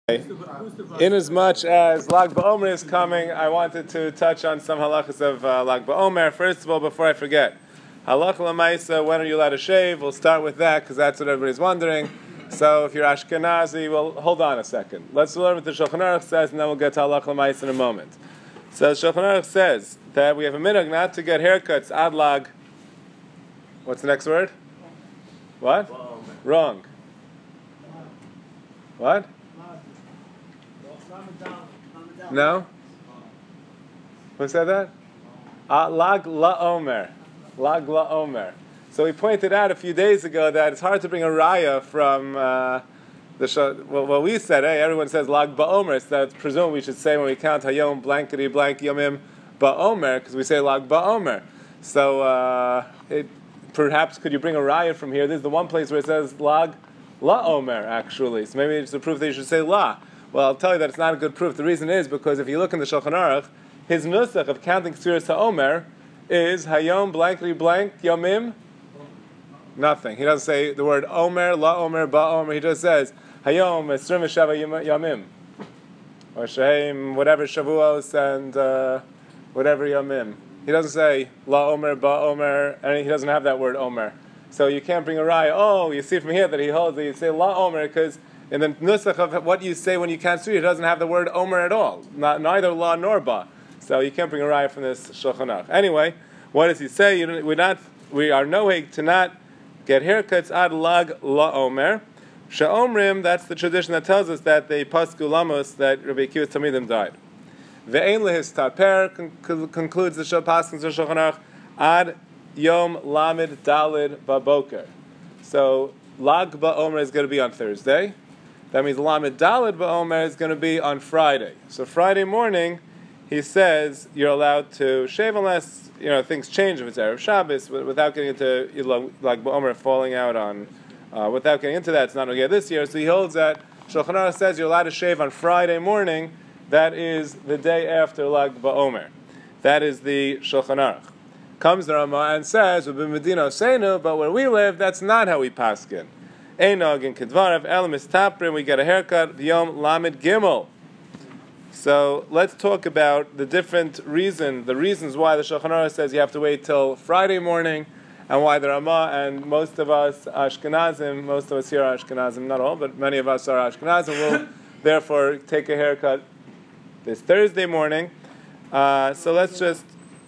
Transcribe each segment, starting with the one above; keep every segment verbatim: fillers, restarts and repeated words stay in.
In as much as Lag BaOmer is coming, I wanted to touch on some halachas of uh, Lag BaOmer. First of all, before I forget, halacha l'maisa, when are you allowed to shave? We'll start with that because that's what everybody's wondering. So if you're Ashkenazi, well, hold on a second. Let's learn what the Shulchan Aruch says, and then we'll get to halacha l'maisa in a moment. So Shulchan Aruch says that we have a minhag not to get haircuts ad lag. What's the next word? What? Wrong. What? No? Who said that? Uh, lag la'omer. Lag la'omer. So we pointed out a few days ago that it's hard to bring a raya from uh, the show. Well, well, we said, hey, everyone says lag ba'omer, so that's presumed we should say when we count hayom blankety blank yomim ba'omer, because we say lag ba'omer. So uh, it, perhaps could you bring a raya from here? This is the one place where it says lag la'omer, actually. So maybe it's a proof that you should say la. Well, I'll tell you that it's not a good proof. The reason is because if you look in the Shulchan Aruch, his nusach of counting Sfiras HaOmer is Hayom blankety blank Yomim nothing. He doesn't say the word Omer, La Omer, Ba Omer. He just says Hayom Esrim Shava Yomim or Shehem whatever Shavuos and uh, whatever Yomim. He doesn't say La Omer, Ba Omer, and he doesn't have that word Omer. So you can't bring a raya. Oh, you see from here that he holds that you say La Omer because in the nusach of what you say when you can't see, it doesn't have the word Omer at all. Not, neither La nor Ba. So you can't bring a raya from this Shulchan Aruch. Anyway, what does he say? You we're not, we are nohig to not get haircuts ad lag La Omer. Sha'omrim, that's the tradition that tells us that they pasku lamos, that Rabbi Akiva's Talmidim died. Ve'ein lehis taper, concludes the Paskins of Shulchan Aruch, ad yom lamid dalid baboker. So lag ba'omer is going to be on Thursday. That means Lamed Daled Ba'omer is going to be on Friday. So Friday morning, he says you're allowed to shave unless you know things change if it's Erev Shabbos, without getting into like Ba'omer falling out on. Uh, without getting into that, it's not okay this year. So he holds that Shulchan Aruch says you're allowed to shave on Friday morning. That is the day after Lag Ba'omer. That is the Shulchan Aruch. Comes the Rama and says, "Medina Seinu," but where we live, that's not how we paskin. Einog and Kedvarev, Elamis Taprim, we get a haircut, Yom Lamed Gimel. So let's talk about the different reasons, the reasons why the Shulchan Aruch says you have to wait till Friday morning, and why the Rama and most of us Ashkenazim, most of us here are Ashkenazim, not all, but many of us are Ashkenazim, will therefore take a haircut this Thursday morning. Uh, so let's just,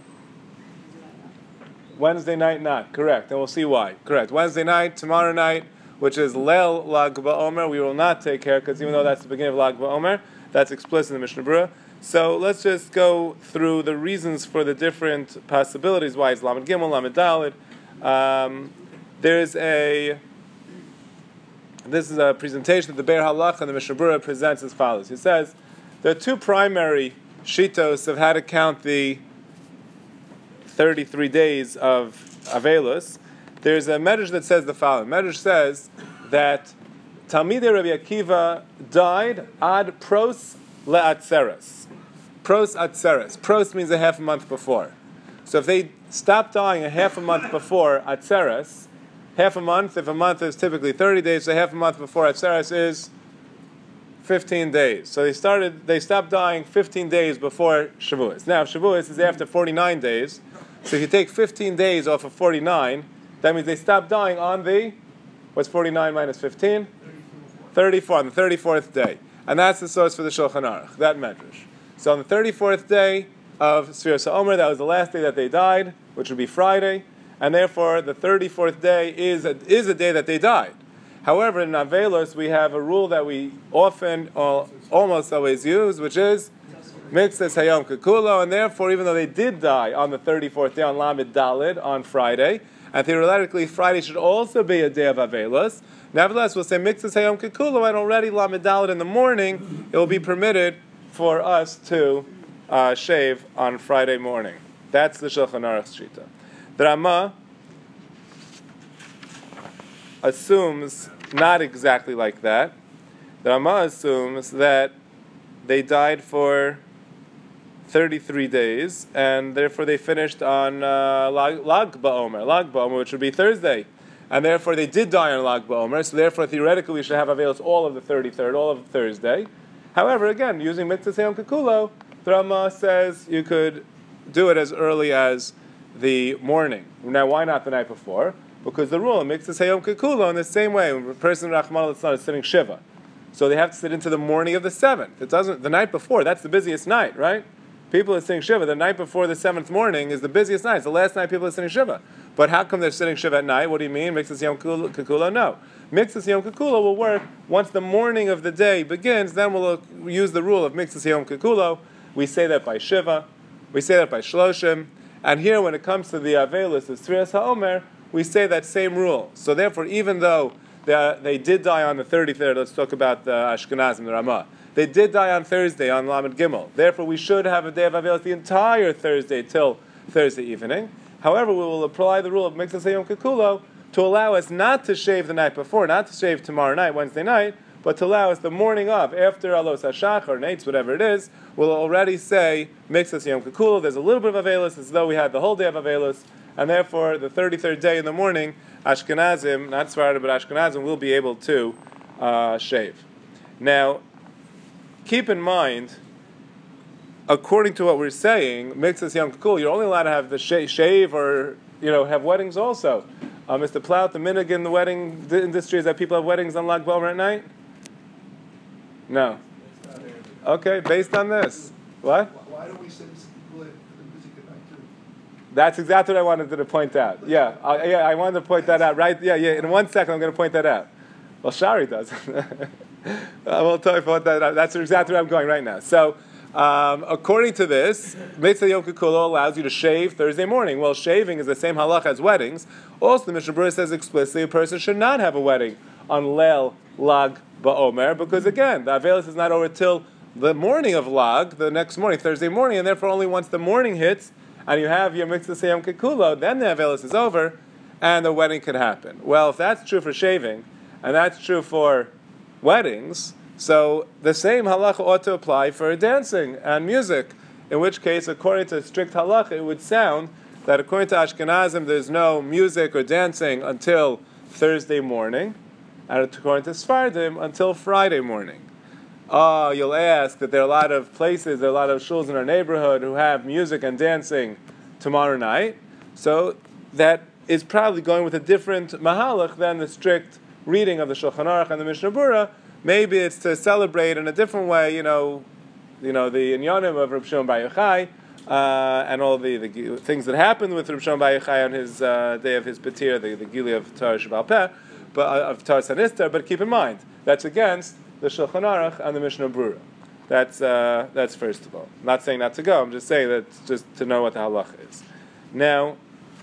Wednesday night not, correct, and we'll see why. Correct, Wednesday night, tomorrow night, which is Leil Lag BaOmer, we will not take haircuts, even though that's the beginning of Lag BaOmer. That's explicit in the Mishnah Berurah. So let's just go through the reasons for the different possibilities why it's Lamed Gimel, Lamed Daled. Um, there's a, this is a presentation that the Be'er Halacha and the Mishnah Berurah presents as follows. He says, there are two primary shitos of how to count the thirty-three days of Avelus. There's a medrash that says the following. Medrash says that Talmidei Rabbi Akiva died ad pros le'atzeres. Pros atzeres. Pros means a half a month before. So if they stopped dying a half a month before atzeres, half a month, if a month is typically thirty days, so half a month before atzeres is fifteen days. So they started, they stopped dying fifteen days before Shavuos. Now Shavuos is after forty-nine days. So if you take fifteen days off of forty-nine, that means they stopped dying on the, what's forty-nine minus fifteen? thirty-four, on the thirty-fourth day. And that's the source for the Shulchan Aruch, that medrash. So on the thirty-fourth day of Sfiras HaOmer, that was the last day that they died, which would be Friday, and therefore the thirty-fourth day is a, is a day that they died. However, in Avelos, we have a rule that we often, or almost always use, which is Mixes Hayom Kekulo, and therefore, even though they did die on the thirty-fourth day on Lamed Daled, on Friday, and theoretically, Friday should also be a day of Avelos. Nevertheless, we'll say Mixes Hayom Kekulo, and already Lamed Daled in the morning, it will be permitted for us to uh, shave on Friday morning. That's the Shulchan Aruch Shita. The Rama assumes not exactly like that. The Rama assumes that they died for thirty-three days, and therefore they finished on uh, Lag, Lag BaOmer, Lag BaOmer, which would be Thursday. And therefore they did die on Lag BaOmer, so therefore theoretically we should have availed all of the thirty-third, all of Thursday. However, again, using Miktzas Hayom Kekulo, the Rama says you could do it as early as the morning. Now, why not the night before? Because the rule, Miktzas Hayom Kekulo, in the same way, when a person, Rahman al-Islam, is sitting Shiva, so they have to sit into the morning of the seventh. It doesn't, the night before, that's the busiest night, right? People are sitting Shiva. The night before the seventh morning is the busiest night. It's the last night people are sitting Shiva. But how come they're sitting Shiva at night? What do you mean? Miktzas Yom Kekulo? No. Miktzas Yom Kekulo will work once the morning of the day begins. Then we'll use the rule of Miktzas Yom Kekulo. We say that by Shiva. We say that by Shloshim. And here, when it comes to the Avelus of Sfiras HaOmer, we say that same rule. So therefore, even though they, they did die on the thirty-third, let's talk about the Ashkenazim, the Ramah. They did die on Thursday, on Lamed Gimel. Therefore, we should have a day of Avelus the entire Thursday till Thursday evening. However, we will apply the rule of Miktzas Hayom Kekulo to allow us not to shave the night before, not to shave tomorrow night, Wednesday night, but to allow us the morning of, after Alos HaShach or Nates, whatever it is, we'll already say Miktzas Hayom Kekulo. There's a little bit of Avelus, as though we had the whole day of Avelus, and therefore, the thirty-third day in the morning, Ashkenazim, not Sephardim, but Ashkenazim, will be able to uh, shave. Now, keep in mind, according to what we're saying, Miktzas Yom Kekulo, you're only allowed to have the sh- shave or, you know, have weddings also. Uh, Mister Plout, the minhag in the wedding industry is that people have weddings on Lag BaOmer at night? No. Okay, based on this. What? Why don't we send people in for the music at night too? That's exactly what I wanted to point out. Yeah, uh, yeah, I wanted to point that out. Right? Yeah, yeah. In one second, I'm going to point that out. Well, Shari does. I will tell you about that. That's exactly where I'm going right now. So, um, according to this, Mitzvah Yom Kekulo allows you to shave Thursday morning. Well, shaving is the same halacha as weddings. Also, the Mishnah Berurah says explicitly a person should not have a wedding on Leil Lag BaOmer, because again, the Avelus is not over till the morning of Lag, the next morning, Thursday morning, and therefore only once the morning hits and you have your Mitzvah Yom Kekulo, then the Avelus is over and the wedding could happen. Well, if that's true for shaving and that's true for weddings, so the same halacha ought to apply for dancing and music, in which case, according to strict halacha, it would sound that according to Ashkenazim, there's no music or dancing until Thursday morning, and according to Sephardim, until Friday morning. Oh, you'll ask that there are a lot of places, there are a lot of shuls in our neighborhood who have music and dancing tomorrow night, so that is probably going with a different mahalach than the strict reading of the Shulchan Aruch and the Mishnah Berurah. Maybe it's to celebrate in a different way, you know, you know the inyanim of Reb Shimon Bar Yochai, uh, and all the, the things that happened with Reb Shimon Bar Yochai on his uh, day of his Patir, the, the Gili of Torah Sheba'al Peh, but uh, of Torah Sanistar. But keep in mind that's against the Shulchan Aruch and the Mishnah Berurah. That's uh, that's first of all. I'm not saying not to go. I'm just saying that just to know what the halacha is. Now,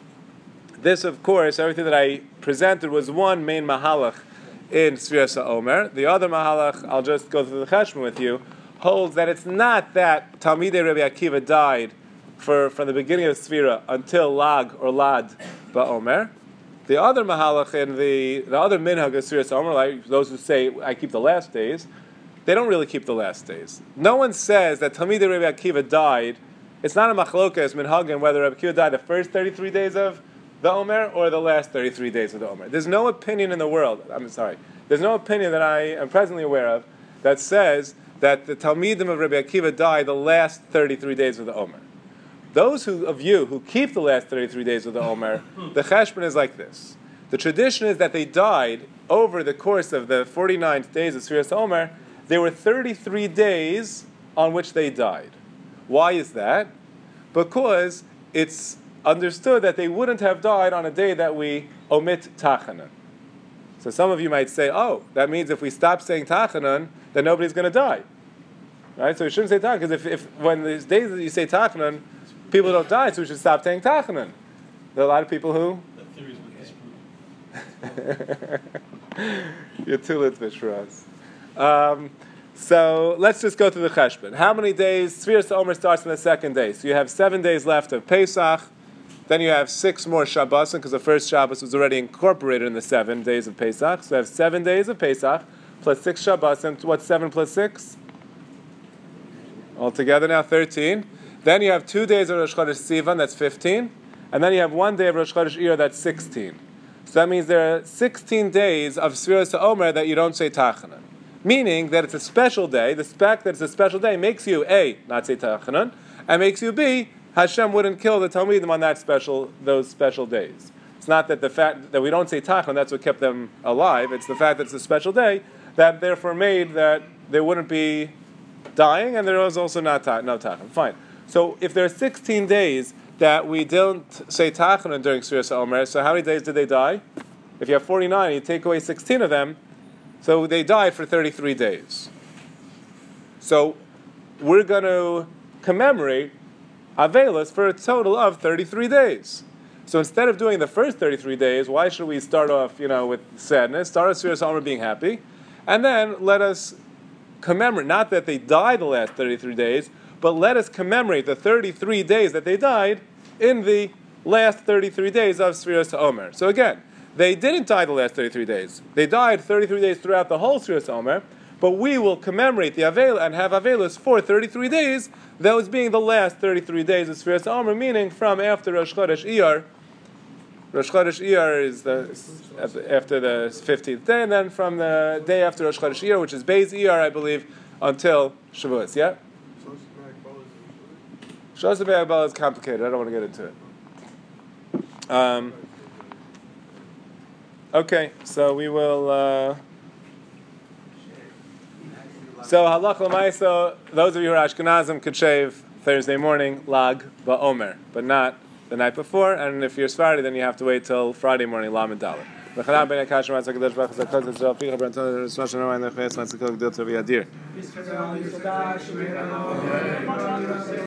this, of course, everything that I presented was one main mahalach in Sfiras HaOmer. The other mahalach, I'll just go through the cheshbon with you, holds that it's not that Talmidei Rabbi Akiva died for from the beginning of Sfira until Lag or Lad BaOmer. The other mahalach in the the other minhag of Sfiras HaOmer, like those who say I keep the last days, they don't really keep the last days. No one says that Talmidei Rabbi Akiva died. It's not a machlokas minhagim whether Rabbi Akiva died the first thirty-three days of the Omer or the last thirty-three days of the Omer. There's no opinion in the world, I'm sorry, there's no opinion that I am presently aware of that says that the Talmidim of Rabbi Akiva died the last thirty-three days of the Omer. Those who, of you who keep the last thirty-three days of the Omer, the cheshbon is like this. The tradition is that they died over the course of the forty-nine days of Sfiras HaOmer. There were thirty-three days on which they died. Why is that? Because it's understood that they wouldn't have died on a day that we omit Tachanan. So some of you might say, oh, that means if we stop saying Tachanan, then nobody's going to die. Right? So we shouldn't say Tachanan, because if, if when these days that you say Tachanan, people don't die, so we should stop saying Tachanan. There are a lot of people who... The theories would disprove. You're too litvish for us. Um, so let's just go through the cheshbon. How many days? Sfiras HaOmer starts on the second day. So you have seven days left of Pesach. Then you have six more Shabbosim, because the first Shabbos was already incorporated in the seven days of Pesach. So you have seven days of Pesach, plus six Shabbosim. What's seven plus six? Altogether now, thirteen. Then you have two days of Rosh Chodesh Sivan, that's fifteen. And then you have one day of Rosh Chodesh Iyar, that's sixteen. So that means there are sixteen days of Sfiras HaOmer that you don't say Tachanan. meaning that it's a special day. The fact that it's a special day makes you A, not say Tachanun, and makes you B, Hashem wouldn't kill the Talmidim on that special, those special days. It's not that the fact that we don't say Tachanun, that's what kept them alive. It's the fact that it's a special day that therefore made that they wouldn't be dying, and there was also not ta- no Tachanun. Fine. So if there are sixteen days that we don't say Tachanun during Sfiras HaOmer, so how many days did they die? If you have forty-nine, you take away sixteen of them, so they died for thirty-three days. So we're going to commemorate Avelis for a total of thirty-three days. So instead of doing the first thirty-three days, why should we start off, you know, with sadness, start off Sfiras HaOmer being happy, and then let us commemorate, not that they died the last thirty-three days, but let us commemorate the thirty-three days that they died in the last thirty-three days of Sfiras HaOmer. So again, they didn't die the last thirty-three days. They died thirty-three days throughout the whole Sfiras HaOmer, but we will commemorate the Avel and have Avelus for thirty-three days, those being the last thirty-three days of Sfiras HaOmer, meaning from after Rosh Chodesh Iyar. Rosh Chodesh Iyar is the, after the fifteenth day, and then from the day after Rosh Chodesh Iyar, which is Beis Iyar, I believe, until Shavuos, yeah? Shos B'Agbala is complicated. I don't want to get into it. Um, okay, so we will. Uh, so halach l'maisa. Those of you who are Ashkenazim could shave Thursday morning lag ba'omer, but not the night before. And if you're Sephardi, then you have to wait till Friday morning lam and dalet.